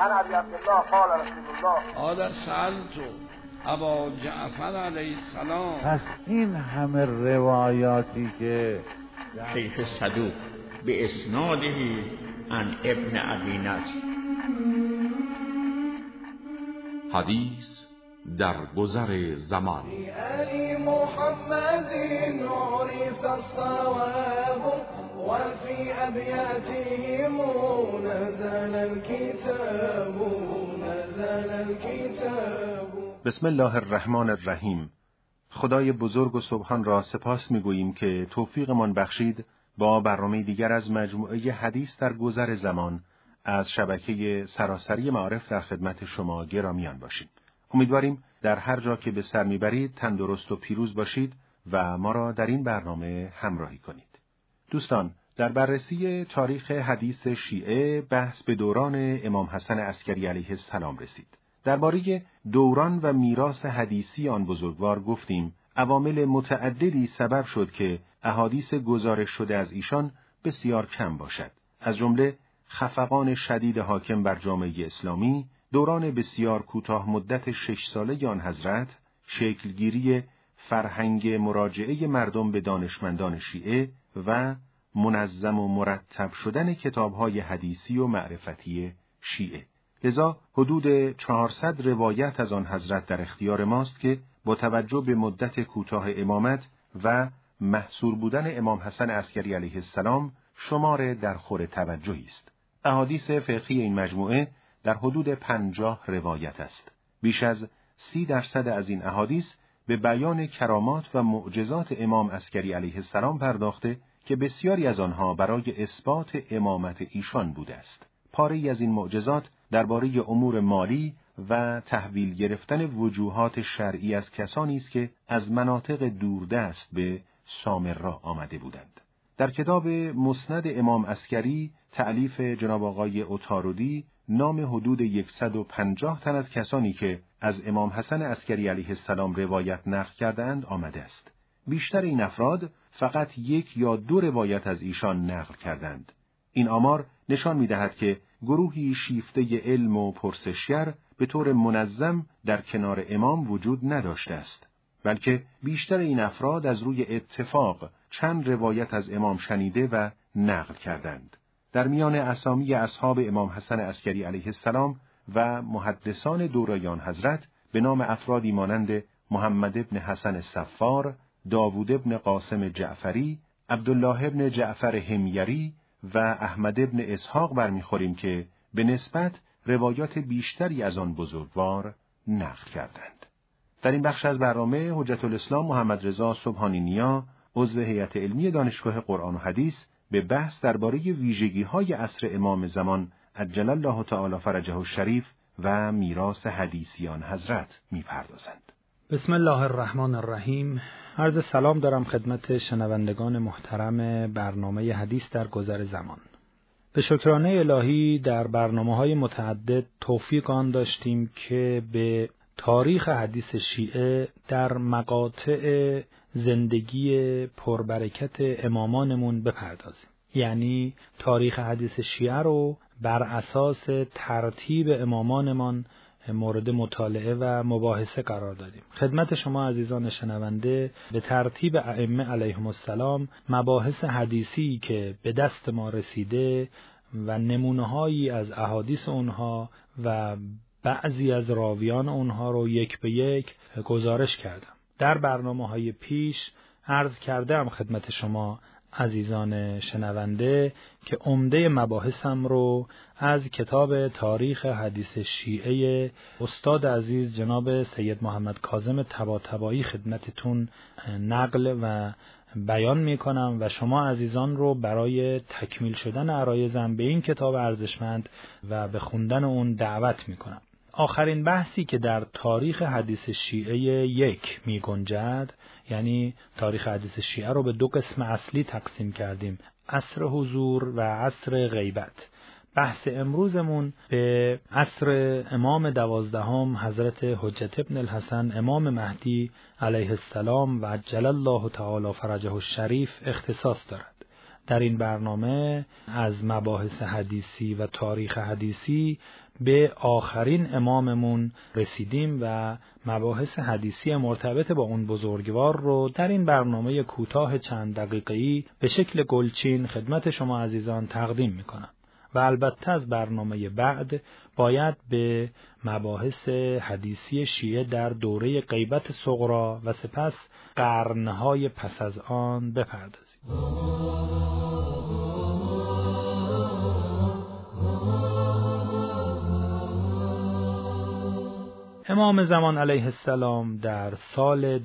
عن ابي عبدالله قال رسول الله قال سألت ابا جعفر علیه السلام. پس این همه روایاتی که شیخ صدوق به اسناده عن ابن ابی نصر. حدیث در گذر زمان. علی محمد عرف الصواب وفي ابياتهم نزل الكتاب. بسم الله الرحمن الرحیم. خدای بزرگ و سبحان را سپاس می‌گوییم که توفیقمان بخشید با برنامه دیگر از مجموعه حدیث در گذر زمان از شبکه سراسری معارف در خدمت شما گرامیان باشیم. امیدواریم در هر جا که به سر میبرید تندرست و پیروز باشید و ما را در این برنامه همراهی کنید. دوستان، در بررسی تاریخ حدیث شیعه بحث به دوران امام حسن عسکری علیه السلام رسید. درباره دوران و میراث حدیثی آن بزرگوار گفتیم عوامل متعددی سبب شد که احادیث گزارش شده از ایشان بسیار کم باشد. از جمله خفقان شدید حاکم بر جامعه اسلامی، دوران بسیار کوتاه مدت 6 ساله آن حضرت، شکلگیری فرهنگ مراجعه مردم به دانشمندان شیعه و منظم و مرتب شدن کتاب‌های حدیثی و معرفتی شیعه. لذا حدود 400 روایت از آن حضرت در اختیار ماست که با توجه به مدت کوتاه امامت و محصور بودن امام حسن عسکری علیه السلام شمار در خور توجهی است. احادیث فقهی این مجموعه در حدود 50 روایت است. بیش از 30% از این احادیث به بیان کرامات و معجزات امام عسکری علیه السلام پرداخته که بسیاری از آنها برای اثبات امامت ایشان بوده است. پاره‌ای از این معجزات درباره امور مالی و تحویل گرفتن وجوهات شرعی از کسانی است که از مناطق دوردست به سامرا آمده بودند. در کتاب مسند امام عسکری تألیف جناب آقای عطاردی نام حدود 150 تن از کسانی که از امام حسن عسکری علیه السلام روایت نقل کردند آمده است. بیشتر این افراد فقط 1 یا 2 روایت از ایشان نقل کردند. این آمار نشان می‌دهد که گروهی شیفته علم و پرسشگر به طور منظم در کنار امام وجود نداشته است، بلکه بیشتر این افراد از روی اتفاق چند روایت از امام شنیده و نقل کردند. در میان اسامی اصحاب امام حسن عسکری علیه السلام و محدثان دوران حضرت به نام افرادی مانند محمد ابن حسن صفار، داوود ابن قاسم جعفری، عبدالله ابن جعفر حمیری و احمد ابن اسحاق برمیخوریم که به نسبت روایات بیشتری از آن بزرگوار نقل کردند. در این بخش از برنامه حجت الاسلام محمد رضا سبحانی نیا، عضو هیئت علمی دانشگاه قرآن و حدیث، به بحث درباره ویژگی‌های عصر امام زمان عجل الله تعالی فرجه الشریف و میراث حدیثیان حضرت می‌پردازند. بسم الله الرحمن الرحیم. عرض سلام دارم خدمت شنوندگان محترم برنامه حدیث در گذر زمان. به شکرانه الهی در برنامه‌های متعدد توفیق آن داشتیم که به تاریخ حدیث شیعه در مقاطع زندگی پربرکت امامانمون بپردازیم. یعنی تاریخ حدیث شیعه رو بر اساس ترتیب امامانمان مورد مطالعه و مباحثه قرار دادیم. خدمت شما عزیزان شنونده به ترتیب ائمه علیهم السلام مباحث حدیثی که به دست ما رسیده و نمونه‌هایی از احادیث اونها و بعضی از راویان اونها رو یک به یک گزارش کردم. در برنامه‌های پیش عرض کردم خدمت شما عزیزان شنونده که عمده مباحثم رو از کتاب تاریخ حدیث شیعه استاد عزیز جناب سید محمد کاظم طباطبایی خدمتتون نقل و بیان میکنم و شما عزیزان رو برای تکمیل شدن عرایزم به این کتاب ارزشمند و به خوندن اون دعوت میکنم. آخرین بحثی که در تاریخ حدیث شیعه 1 می گنجد، یعنی تاریخ حدیث شیعه رو به 2 قسم اصلی تقسیم کردیم، عصر حضور و عصر غیبت. بحث امروزمون به عصر امام 12 حضرت حجت ابن الحسن امام مهدی علیه السلام و عجل الله تعالی فرجه الشریف اختصاص دارد. در این برنامه از مباحث حدیثی و تاریخ حدیثی به آخرین اماممون رسیدیم و مباحث حدیثی مرتبط با اون بزرگوار رو در این برنامه کوتاه چند دقیقه‌ای به شکل گلچین خدمت شما عزیزان تقدیم میکنم و البته از برنامه بعد باید به مباحث حدیثی شیعه در دوره غیبت صغری و سپس قرنهای پس از آن بپردازیم. امام زمان علیه السلام در سال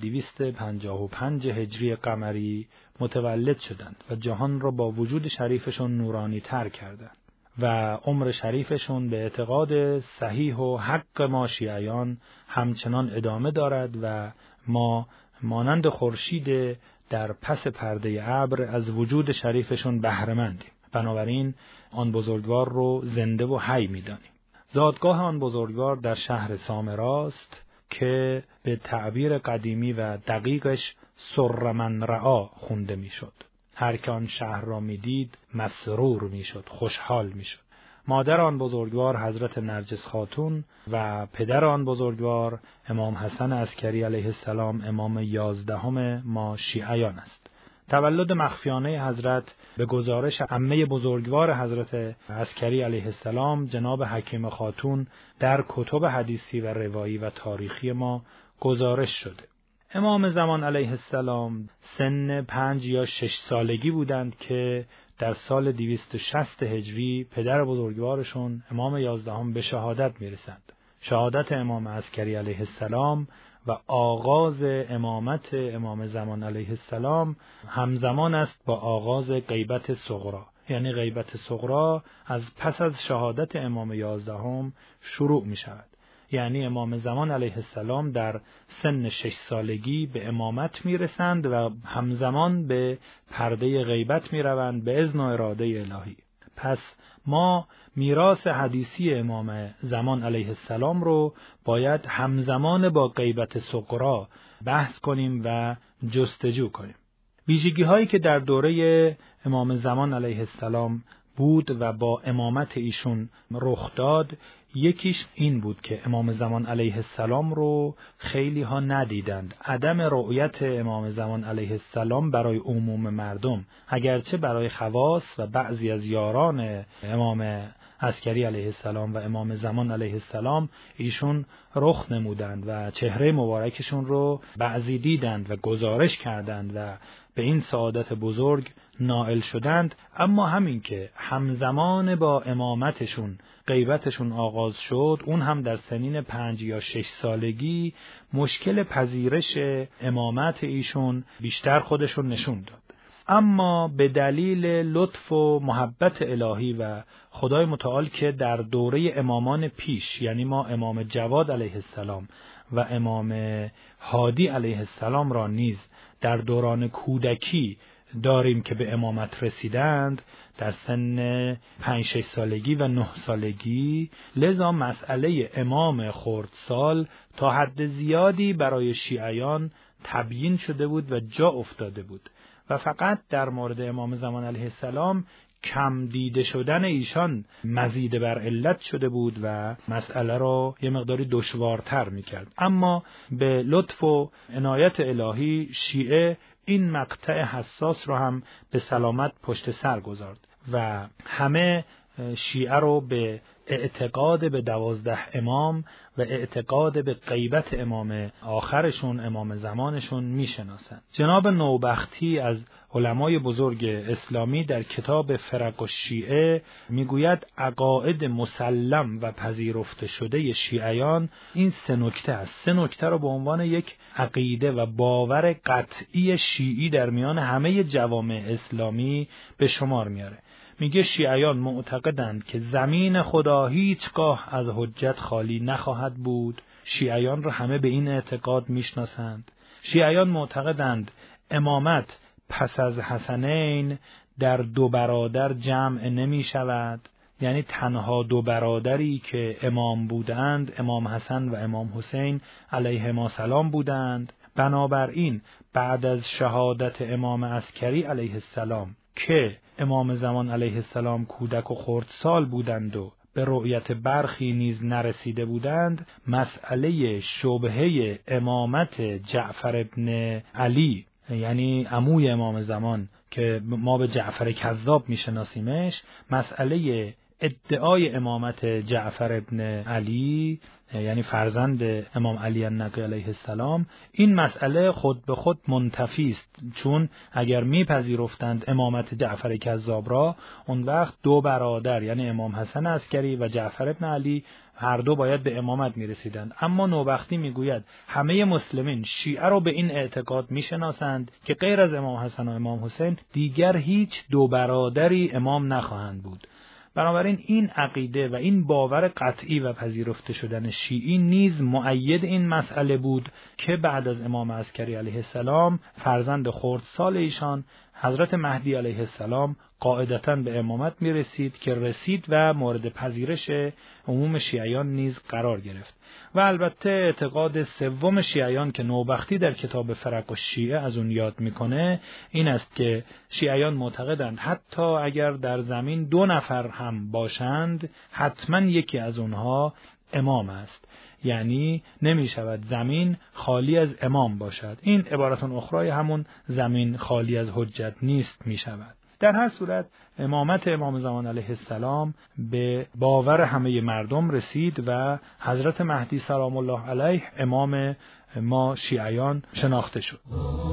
255 هجری قمری متولد شدند و جهان را با وجود شریفشون نورانی تر کردند و عمر شریفشون به اعتقاد صحیح و حق ما شیعیان همچنان ادامه دارد و ما مانند خورشید در پس پرده ابر از وجود شریفشون بهره مندیم. بنابراین آن بزرگوار رو زنده و حی می‌دانیم. زادگاه آن بزرگوار در شهر سامراست که به تعبیر قدیمی و دقیقش سر من رعا خونده میشد. هر که آن شهر را میدید مسرور میشد، خوشحال میشد. مادر آن بزرگوار حضرت نرجس خاتون و پدر آن بزرگوار امام حسن عسکری علیه السلام امام 11 ما شیعیان است. تولد مخفیانه حضرت به گزارش عمه بزرگوار حضرت عسکری علیه السلام جناب حکیم خاتون در کتب حدیثی و روایی و تاریخی ما گزارش شده. امام زمان علیه السلام سن 5 یا 6 سالگی بودند که در سال 260 هجری پدر بزرگوارشون امام 11 به شهادت میرسند. شهادت امام عسکری علیه السلام و آغاز امامت امام زمان علیه السلام همزمان است با آغاز غیبت صغری. یعنی غیبت صغری از پس از شهادت امام 11 شروع می شود. یعنی امام زمان علیه السلام در سن 6 سالگی به امامت می رسند و همزمان به پرده غیبت می روند به اذن و اراده الهی. پس ما میراث حدیثی امام زمان علیه السلام رو باید همزمان با غیبت صغری بحث کنیم و جستجو کنیم. ویژگی هایی که در دوره امام زمان علیه السلام بود و با امامت ایشون رخ داد، یکیش این بود که امام زمان علیه السلام رو خیلی ها ندیدند. عدم رؤیت امام زمان علیه السلام برای عموم مردم، اگرچه برای خواص و بعضی از یاران امام عسکری علیه السلام و امام زمان علیه السلام ایشون رخ نمودند و چهره مبارکشون رو بعضی دیدند و گزارش کردند و به این سعادت بزرگ نائل شدند. اما همین که همزمان با امامتشون غیبتشون آغاز شد، اون هم در سنین 5 یا 6 سالگی، مشکل پذیرش امامت ایشون بیشتر خودشون نشون داد. اما به دلیل لطف و محبت الهی و خدای متعال که در دوره امامان پیش، یعنی ما امام جواد علیه السلام و امام هادی علیه السلام را نیز در دوران کودکی داریم که به امامت رسیدند در سن 5-6 سالگی و 9 سالگی، لذا مسئله امام خردسال تا حد زیادی برای شیعیان تبیین شده بود و جا افتاده بود و فقط در مورد امام زمان علیه السلام کم دیده شدن ایشان مزید بر علت شده بود و مسئله را یه مقداری دشوارتر میکرد. اما به لطف و عنایت الهی شیعه این مقطع حساس رو هم به سلامت پشت سر گذارد و همه شیعه رو به اعتقاد به 12 امام و اعتقاد به غیبت امام آخرشون، امام زمانشون میشناسند. جناب نوبختی از علمای بزرگ اسلامی در کتاب فرق الشیعه میگوید عقاید مسلم و پذیرفته شده شیعیان این 3 نکته است. 3 نکته رو به عنوان یک عقیده و باور قطعی شیعی در میان همه جوامع اسلامی به شمار میاره. میگه شیعیان معتقدند که زمین خدا هیچگاه از حجت خالی نخواهد بود. شیعیان را همه به این اعتقاد میشناسند. شیعیان معتقدند امامت پس از حسنین در 2 برادر جمع نمی شود، یعنی تنها 2 برادری که امام بودند امام حسن و امام حسین علیهما السلام بودند. بنابراین بعد از شهادت امام عسکری علیه السلام که امام زمان علیه السلام کودک و خردسال بودند و به رؤیت برخی نیز نرسیده بودند، مسئله شبهه امامت جعفر ابن علی، یعنی عموی امام زمان که ما به جعفر کذاب میشناسیمش، مسئله ادعای امامت جعفر ابن علی، یعنی فرزند امام علی النقی علیه السلام، این مسئله خود به خود منتفی است، چون اگر میپذیرفتند امامت جعفر کذاب را، اون وقت دو برادر یعنی امام حسن عسکری و جعفر ابن علی هر دو باید به امامت میرسیدند. اما نوبختی میگوید همه مسلمین شیعه رو به این اعتقاد میشناسند که غیر از امام حسن و امام حسین دیگر هیچ دو برادری امام نخواهند بود. بنابراین این عقیده و این باور قطعی و پذیرفته شدن شیعی نیز مؤید این مسئله بود که بعد از امام عسکری علیه السلام فرزند خردسال ایشان حضرت مهدی علیه السلام قاعدتاً به امامت می رسید که رسید و مورد پذیرش عموم شیعیان نیز قرار گرفت. و البته اعتقاد سوم شیعیان که نوبختی در کتاب فرق الشیعه از اون یاد میکنه این است که شیعیان معتقدند حتی اگر در زمین 2 نفر هم باشند حتما یکی از اونها امام است، یعنی نمی شود زمین خالی از امام باشد. این عبارتون اخرای همون زمین خالی از حجت نیست می شود. در هر صورت امامت امام زمان علیه السلام به باور همه مردم رسید و حضرت مهدی سلام الله علیه امام ما شیعیان شناخته شد.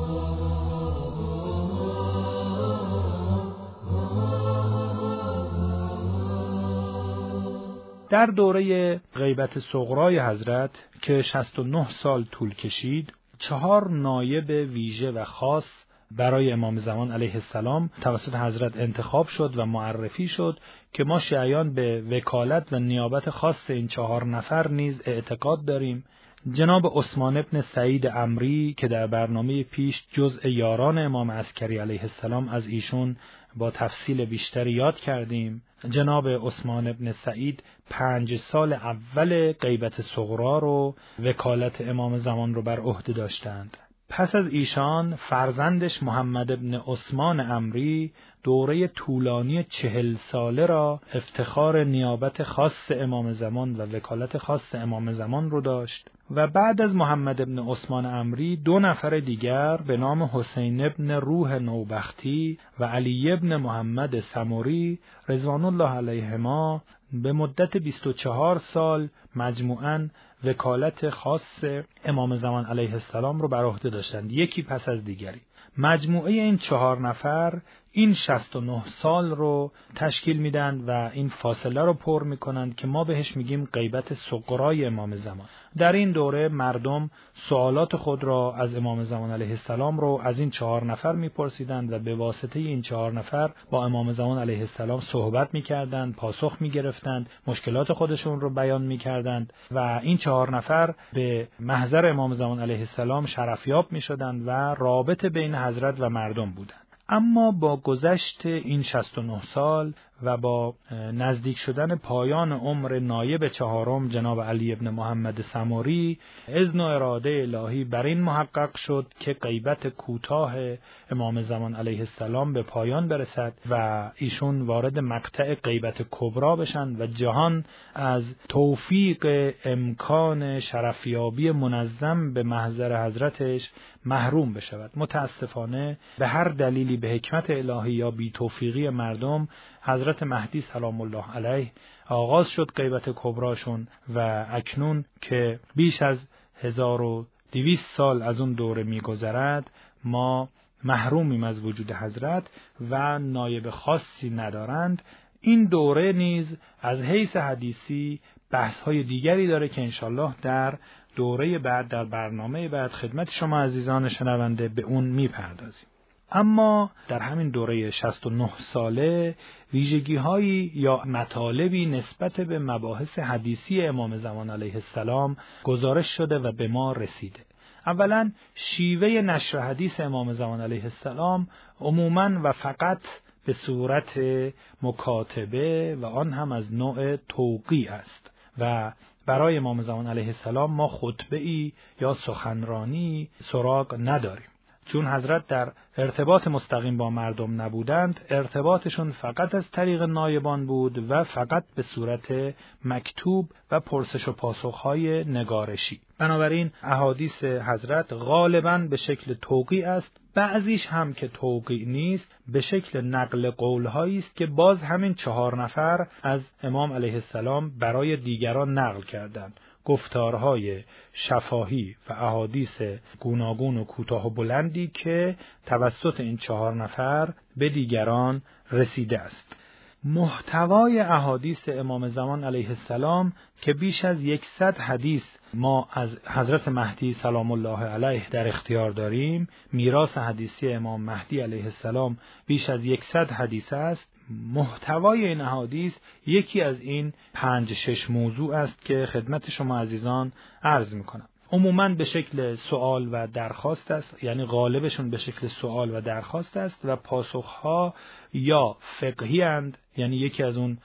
در دوره غیبت صغرای حضرت که 69 سال طول کشید، 4 نایب ویژه و خاص برای امام زمان علیه السلام توسط حضرت انتخاب شد و معرفی شد که ما شیعیان به وکالت و نیابت خاص این 4 نفر نیز اعتقاد داریم. جناب عثمان ابن سعید عمری که در برنامه پیش جزء یاران امام عسکری علیه السلام از ایشون با تفصیل بیشتری یاد کردیم. جناب عثمان ابن سعید 5 سال اول غیبت صغرا رو وکالت امام زمان رو بر عهده داشتند. پس از ایشان فرزندش محمد ابن عثمان عمری دوره طولانی 40 ساله را افتخار نیابت خاص امام زمان و وکالت خاص امام زمان رو داشت و بعد از محمد ابن عثمان عمری 2 نفر دیگر به نام حسین ابن روح نوبختی و علی ابن محمد سمری رضوان الله علیهما به مدت 24 سال مجموعاً وکالت خاص امام زمان علیه السلام رو بر عهده داشتند، یکی پس از دیگری. مجموعه این 4 نفر این 69 سال رو تشکیل میدن و این فاصله رو پر میکنند که ما بهش میگیم غیبت صغرای امام زمان. در این دوره مردم سوالات خود را از امام زمان علیه السلام رو از این 4 نفر میپرسیدند و به واسطه این 4 نفر با امام زمان علیه السلام صحبت میکردند، پاسخ میگرفتند، مشکلات خودشون رو بیان میکردند و این 4 نفر به محضر امام زمان علیه السلام شرفیاب میشدند و رابطه بین حضرت و مردم بودند. اما با گذشت این 69 سال و با نزدیک شدن پایان عمر نایب 4م جناب علی ابن محمد سمری، اذن و اراده الهی بر این محقق شد که غیبت کوتاه امام زمان علیه السلام به پایان برسد و ایشون وارد مقطع غیبت کبرا بشن و جهان از توفیق امکان شرفیابی منظم به محضر حضرتش محروم بشود. متاسفانه به هر دلیلی به حکمت الهی یا بی توفیقی مردم حضرت مهدی سلام الله علیه آغاز شد غیبت کبراشون و اکنون که بیش از 1200 سال از اون دوره می‌گذرد ما محرومیم از وجود حضرت و نایب خاصی ندارند. این دوره نیز از حیث حدیثی بحث‌های دیگری داره که انشالله در دوره بعد در برنامه بعد خدمت شما عزیزان شنونده به اون میپردازیم. اما در همین دوره 69 ساله ویژگی‌هایی یا مطالبی نسبت به مباحث حدیثی امام زمان علیه السلام گزارش شده و به ما رسیده. اولا شیوه نشر حدیث امام زمان علیه السلام عموماً و فقط به صورت مکاتبه و آن هم از نوع توقیع است و برای امام زمان علیه السلام ما خطبه‌ای یا سخنرانی سراغ نداریم. چون حضرت در ارتباط مستقیم با مردم نبودند، ارتباطشون فقط از طریق نایبان بود و فقط به صورت مکتوب و پرسش و پاسخهای نگارشی. بنابراین احادیث حضرت غالباً به شکل توقیع است، بعضیش هم که توقیع نیست به شکل نقل قولهایی است که باز همین 4 نفر از امام علیه السلام برای دیگران نقل کردند. گفتارهای شفاهی و احادیث گوناگون و کوتاه و بلندی که توسط این 4 نفر به دیگران رسیده است. محتوای احادیث امام زمان علیه السلام که بیش از 100 حدیث ما از حضرت مهدی سلام الله علیه در اختیار داریم، میراث حدیثی امام مهدی علیه السلام بیش از 100 حدیث است. محتوای این احادیث یکی از این 5-6 موضوع است که خدمت شما عزیزان عرض میکنم. عموماً به شکل سوال و درخواست است، یعنی غالبشون به شکل سوال و درخواست است و پاسخها یا فقهی اند، یعنی یکی از اون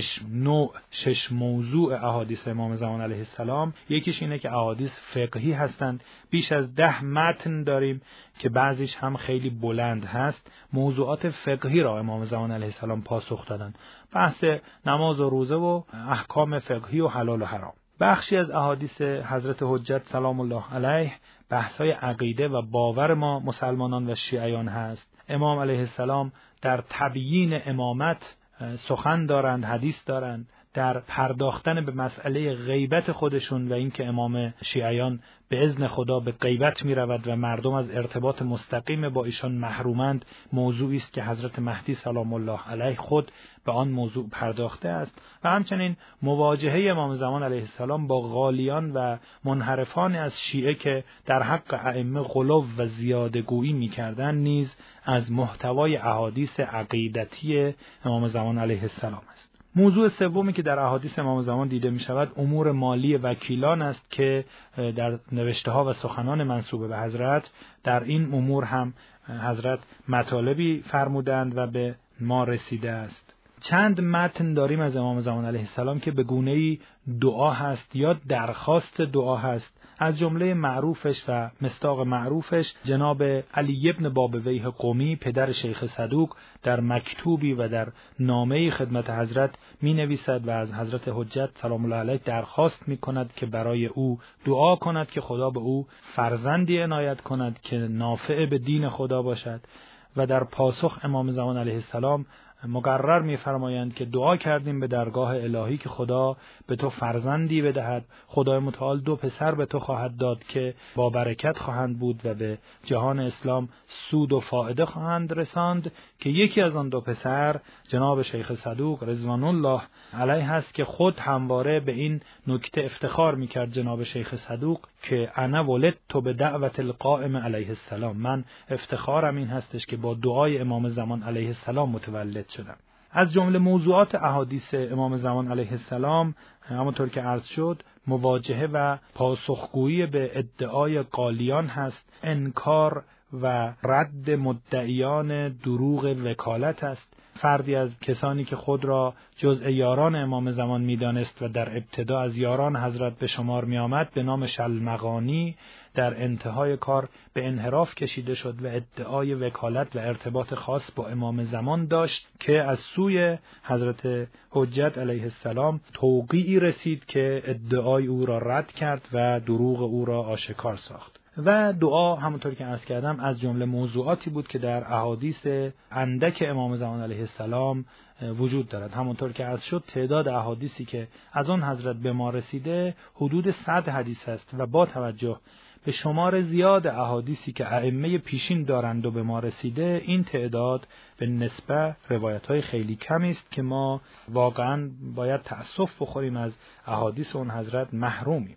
6 موضوع احادیث امام زمان علیه السلام یکیش اینه که احادیث فقهی هستند. بیش از 10 متن داریم که بعضیش هم خیلی بلند هست. موضوعات فقهی را امام زمان علیه السلام پاسخ دادند، بحث نماز و روزه و احکام فقهی و حلال و حرام. بخشی از احادیث حضرت حجت سلام الله علیه بحث‌های عقیده و باور ما مسلمانان و شیعیان هست. امام علیه السلام در تبیین امامت سخن دارند، حدیث دارند، در پرداختن به مسئله غیبت خودشون و اینکه امام شیعیان به اذن خدا به غیبت می رود و مردم از ارتباط مستقیم با ایشان محرومند، موضوعی است که حضرت مهدی سلام الله علیه خود به آن موضوع پرداخته است. و همچنین مواجهه امام زمان علیه السلام با غالیان و منحرفان از شیعه که در حق ائمه غلو و زیاده‌گویی می‌کردند نیز از محتوای احادیث عقیدتی امام زمان علیه السلام است. موضوع سومی که در احادیث امام زمان دیده می شود امور مالی وکیلان است که در نوشته ها و سخنان منسوب به حضرت در این امور هم حضرت مطالبی فرمودند و به ما رسیده است. چند متن داریم از امام زمان علیه السلام که به گونه‌ای دعا هست یا درخواست دعا هست. از جمله معروفش و مصداق معروفش جناب علی ابن بابویه قمی پدر شیخ صدوق در مکتوبی و در نامه‌ای خدمت حضرت می نویسد و از حضرت حجت سلام الله علیه درخواست می کند که برای او دعا کند که خدا به او فرزندی عنایت کند که نافع به دین خدا باشد. و در پاسخ امام زمان علیه السلام مقرر می‌فرمایند که دعا کردیم به درگاه الهی که خدا به تو فرزندی بدهد. خدای متعال 2 پسر به تو خواهد داد که با برکت خواهند بود و به جهان اسلام سود و فایده خواهند رساند، که یکی از آن 2 پسر جناب شیخ صدوق رضوان الله علیه هست که خود همواره به این نکته افتخار می‌کرد جناب شیخ صدوق که انا ولدت بدعوت القائم علیه السلام، من افتخارم این هستش که با دعای امام زمان علیه السلام متولد شدم. از جمله موضوعات احادیث امام زمان علیه السلام همونطور که عرض شد مواجهه و پاسخگویی به ادعای قالیان هست، انکار و رد مدعیان دروغ وکالت است. فردی از کسانی که خود را جزء یاران امام زمان می‌دانست و در ابتدا از یاران حضرت به شمار می‌آمد به نام شلمغانی در انتهای کار به انحراف کشیده شد و ادعای وکالت و ارتباط خاص با امام زمان داشت که از سوی حضرت حجت علیه السلام توقیعی رسید که ادعای او را رد کرد و دروغ او را آشکار ساخت. و دعا همونطور که عرض کردم از جمله موضوعاتی بود که در احادیث اندک امام زمان علیه السلام وجود دارد. همونطور که عرض شد تعداد احادیثی که از آن حضرت به ما رسیده حدود 100 حدیث است و با توجه به شمار زیاد احادیثی که ائمه پیشین دارند و به ما رسیده این تعداد به نسبت روایت‌های خیلی کمی است که ما واقعاً باید تأسف بخوریم از احادیث اون حضرت محرومیم.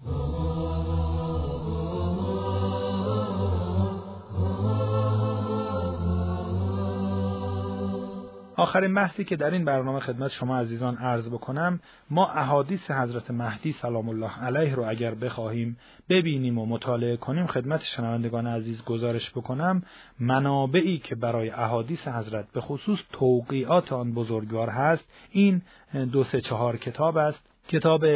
آخرین بحثی که در این برنامه خدمت شما عزیزان عرض بکنم، ما احادیث حضرت مهدی سلام الله علیه رو اگر بخواهیم ببینیم و مطالعه کنیم خدمت شنوندگان عزیز گزارش بکنم منابعی که برای احادیث حضرت به خصوص توقیعات آن بزرگوار هست این 2-3-4 کتاب است. کتاب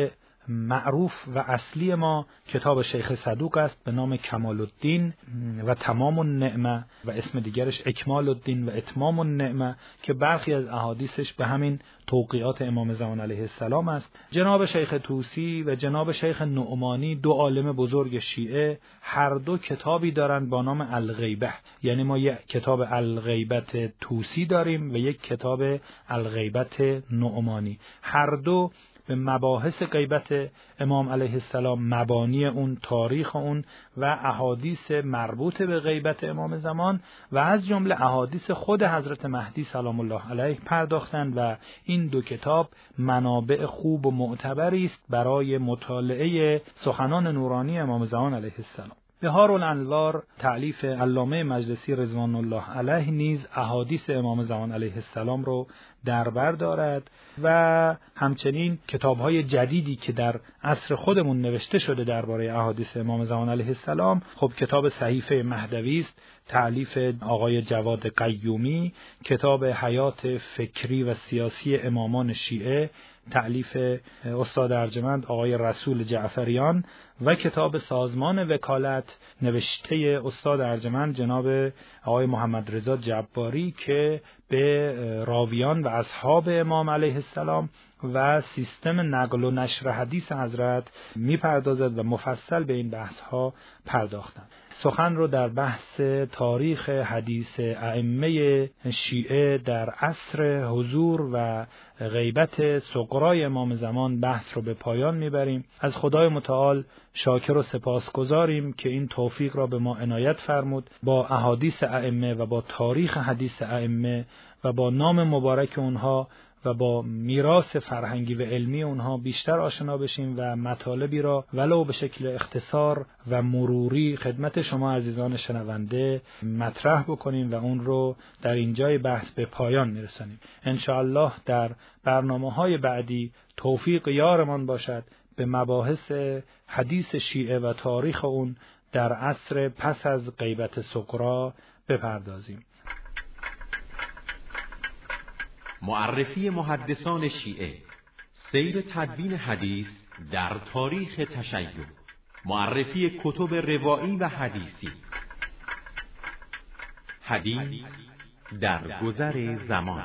معروف و اصلی ما کتاب شیخ صدوق است به نام کمال الدین و تمام النعمه و اسم دیگرش اکمال الدین و اتمام النعمه که برخی از احادیثش به همین توقیعات امام زمان علیه السلام است. جناب شیخ طوسی و جناب شیخ نعمانی، دو عالم بزرگ شیعه، هر دو کتابی دارند با نام الغیبه. یعنی ما یک کتاب الغیبت طوسی داریم و یک کتاب الغیبت نعمانی. هر دو به مباحث غیبت امام علیه السلام، مبانی اون، تاریخ اون و احادیث مربوط به غیبت امام زمان و از جمله احادیث خود حضرت مهدی سلام الله علیه پرداختند و این دو کتاب منابع خوب و معتبری است برای مطالعه سخنان نورانی امام زمان علیه السلام. بهار الانوار تألیف علامه مجلسی رضوان الله علیه نیز احادیث امام زمان علیه السلام رو در بر دارد و همچنین کتاب‌های جدیدی که در عصر خودمون نوشته شده درباره احادیث امام زمان علیه السلام، خب کتاب صحیفه مهدوی است تألیف آقای جواد قیومی، کتاب حیات فکری و سیاسی امامان شیعه تألیف استاد ارجمند آقای رسول جعفریان و کتاب سازمان وکالت نوشته استاد ارجمند جناب آقای محمد رضا جباری که به راویان و اصحاب امام علیه السلام و سیستم نقل و نشر حدیث حضرت میپردازد و مفصل به این بحث ها پرداختند. سخن رو در بحث تاریخ حدیث ائمه شیعه در عصر حضور و غیبت صغرای امام زمان بحث رو به پایان میبریم. از خدای متعال شاکر و سپاسگزاریم که این توفیق را به ما عنایت فرمود با احادیث ائمه و با تاریخ حدیث ائمه و با نام مبارک اونها و با میراث فرهنگی و علمی اونها بیشتر آشنا بشیم و مطالبی را ولو به شکل اختصار و مروری خدمت شما عزیزان شنونده مطرح بکنیم و اون رو در اینجای بحث به پایان میرسانیم. انشاءالله در برنامه‌های بعدی توفیق یارمان باشد به مباحث حدیث شیعه و تاریخ اون در عصر پس از غیبت صغرا بپردازیم. معرفی محدثان شیعه، سیر تدوین حدیث در تاریخ تشیع، معرفی کتب روایی و حدیثی، حدیث در گذر زمان،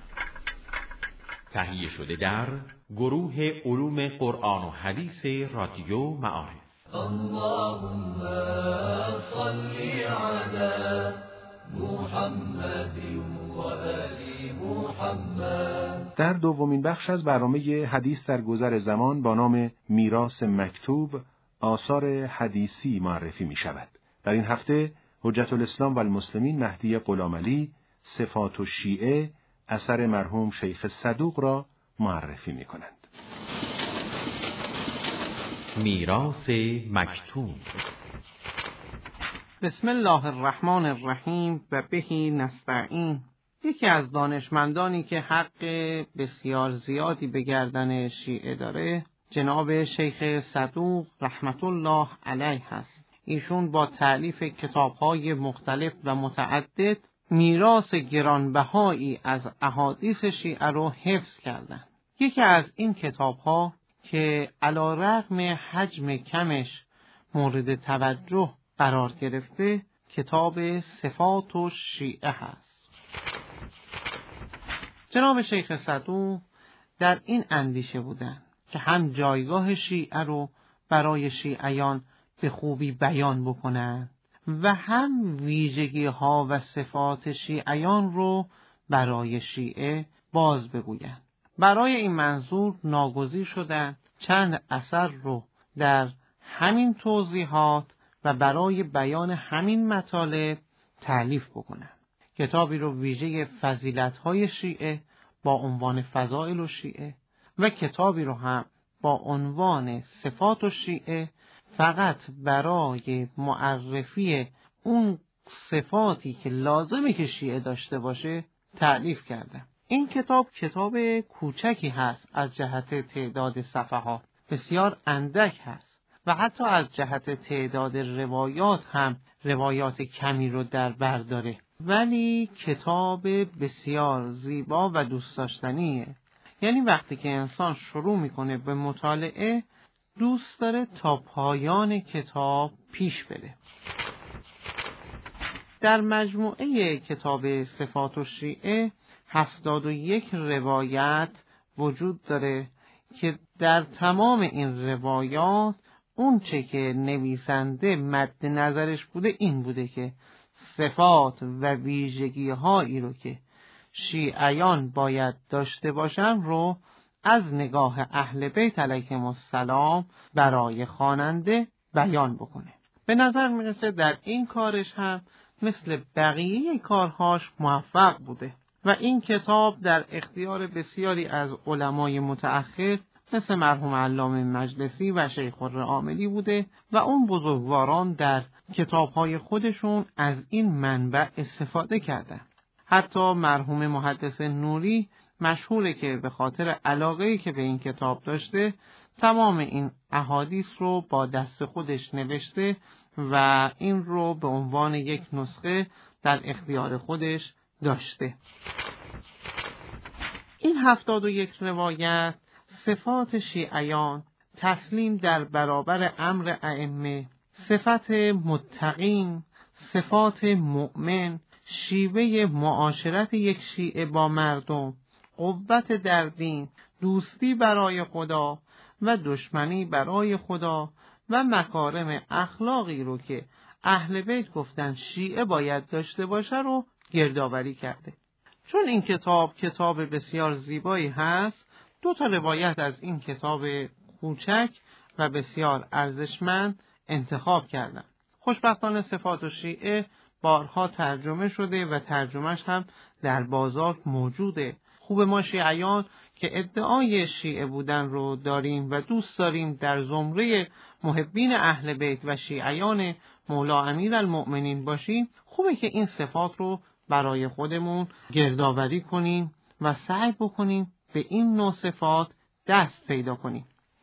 تهیه شده در گروه علوم قرآن و حدیث رادیو معارف. اللهم صل على محمد و آل محمد. در دومین بخش از برنامه حدیث در گذر زمان با نام میراث مکتوب، آثار حدیثی معرفی می شود. در این هفته حجت الاسلام و المسلمین مهدی غلامعلی صفات الشیعه اثر مرحوم شیخ صدوق را معرفی می کنند. میراث مکتوب. بسم الله الرحمن الرحیم و بهی نستعین. یکی از دانشمندانی که حق بسیار زیادی به گردن شیعه داره جناب شیخ صدوق رحمت الله علیه هست. ایشون با تألیف کتاب‌های مختلف و متعدد میراث گرانبهایی از احادیث شیعه رو حفظ کردن. یکی از این کتاب‌ها که علی رغم حجم کمش مورد توجه قرار گرفته کتاب صفات الشیعه هست. جناب شیخ صدوق در این اندیشه بودند که هم جایگاه شیعه رو برای شیعیان به خوبی بیان بکنند و هم ویژگی ها و صفات شیعیان رو برای شیعه باز بگویند. برای این منظور ناگزیر شدند چند اثر رو در همین توضیحات و برای بیان همین مطالب تألیف بکنند. کتابی رو ویژه فضیلت‌های شیعه با عنوان فضائل الشیعه و کتابی رو هم با عنوان صفات الشیعه فقط برای معرفی اون صفاتی که لازمه که شیعه داشته باشه تألیف کردم. این کتاب کوچکی هست از جهت تعداد صفحات، بسیار اندک هست و حتی از جهت تعداد روایات هم روایات کمی رو در بر داره، ولی کتاب بسیار زیبا و دوست داشتنیه. یعنی وقتی که انسان شروع میکنه به مطالعه دوست داره تا پایان کتاب پیش بره. در مجموعه کتاب صفات الشیعه 71 روایت وجود داره که در تمام این روایات اون چه که نویسنده مد نظرش بوده این بوده که صفات و ویژگی هایی رو که شیعیان باید داشته باشن رو از نگاه اهل بیت علیهم السلام برای خواننده بیان بکنه. به نظر میرسه در این کارش هم مثل بقیه کارهاش موفق بوده و این کتاب در اختیار بسیاری از علمای متأخر مثل مرحوم علامه مجلسی و شیخ الرعاملی بوده و اون بزرگواران در کتابهای خودشون از این منبع استفاده کردن. حتی مرحوم محدث نوری مشهوره که به خاطر علاقه‌ای که به این کتاب داشته تمام این احادیث رو با دست خودش نوشته و این رو به عنوان یک نسخه در اختیار خودش داشته. این 71 روایت صفات شیعیان، تسلیم در برابر امر ائمه، صفت متقین، صفات مؤمن، شیوه معاشرت یک شیعه با مردم، قوت در دین، دوستی برای خدا و دشمنی برای خدا و مکارم اخلاقی رو که اهل بیت گفتن شیعه باید داشته باشه رو گردآوری کرده. چون این کتاب بسیار زیبایی هست، 2 روایت از این کتاب کوچک و بسیار ارزشمند انتخاب کردم. خوشبختانه صفات الشیعه بارها ترجمه شده و ترجمهش هم در بازار موجوده. خوب ما شیعیان که ادعای شیعه بودن رو داریم و دوست داریم در زمره محبین اهل بیت و شیعیان مولا امیرالمؤمنین باشیم، خوبه که این صفات رو برای خودمون گردآوری کنیم و سعی بکنیم به این نوع صفات دست پیدا کنیم.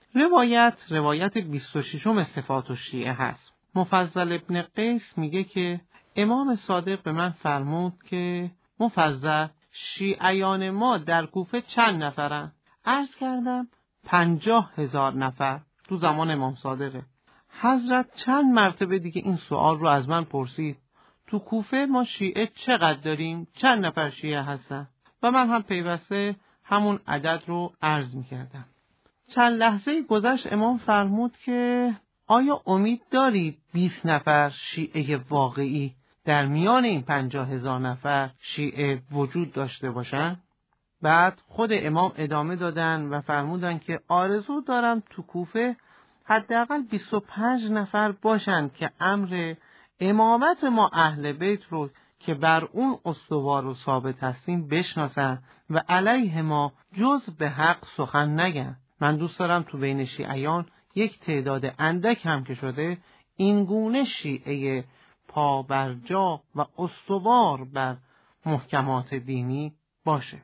روایت 26 صفات الشیعه هست. مفضل ابن قیس میگه که امام صادق به من فرمود که مفضل، شیعیان ما در کوفه چند نفرن؟ عرض کردم 50,000 نفر تو زمان امام صادقه. حضرت چند مرتبه دیگه این سوال رو از من پرسید، تو کوفه ما شیعه چقدر داریم؟ چند نفر شیعه هستن؟ و من هم پیوسته همون عدد رو عرض میکردم. چند لحظه گذشت امام فرمود که آیا امید دارید 20 نفر شیعه واقعی در میان این 50,000 نفر شیعه وجود داشته باشن؟ بعد خود امام ادامه دادن و فرمودن که آرزو دارم تو کوفه حداقل 25 نفر باشن که امر امامت ما اهل بیت رو که بر اون استوار و ثابت هستیم بشناسن و علیه ما جز به حق سخن نگن. من دوست دارم تو بین شیعیان یک تعداد اندک هم که شده این گونه شیعه پا بر جا و استوار بر محکمات دینی باشه.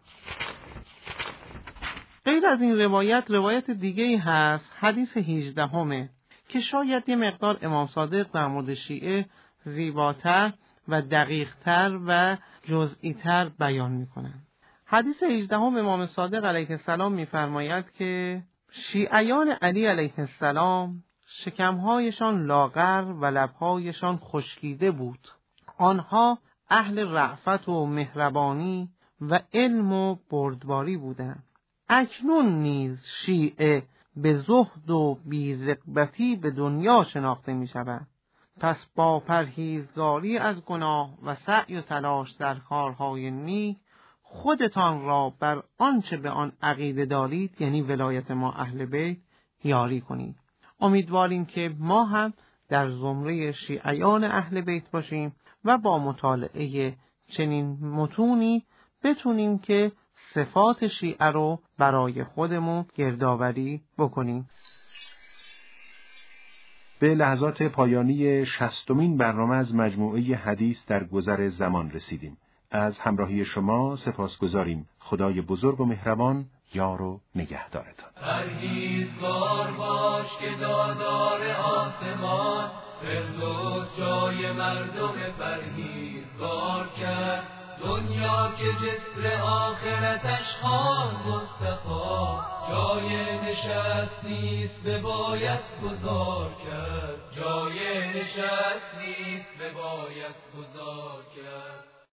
غیر از این روایت دیگه‌ای هست، حدیث 18 که شاید یه مقدار امام صادق در مورد شیعه زیباتر و دقیقتر و جزئی‌تر بیان میکنن. حدیث 18 امام صادق علیه السلام میفرماید که شیعیان علی علیه السلام شکمهایشان لاغر و لبهایشان خشکیده بود. آنها اهل رأفت و مهربانی و علم و بردباری بودند. اکنون نیز شیعه به زهد و بی‌رغبتی به دنیا شناخته می شود. پس با پرهیزگاری از گناه و سعی و تلاش در کارهای نیک خودتان را بر آنچه به آن عقیده دارید، یعنی ولایت ما اهل بیت، یاری کنید. امیدواریم که ما هم در زمره شیعیان اهل بیت باشیم و با مطالعه چنین متونی بتونیم که صفات شیعه رو برای خودمون گردآوری بکنیم. به لحظات پایانی 60مین برنامه از مجموعه حدیث در گذر زمان رسیدیم. از همراهی شما سپاسگزاریم. خدای بزرگ و مهربان یار و نگهدارتان. پرهیزگار باش که دادار آسمان فردوس جای مردم پرهیزگار کرد. دنیا که جسر آخرتش خوان مصطفی جای نشست نیست بباید گذار کرد، جای نشست نیست بباید گذار کرد.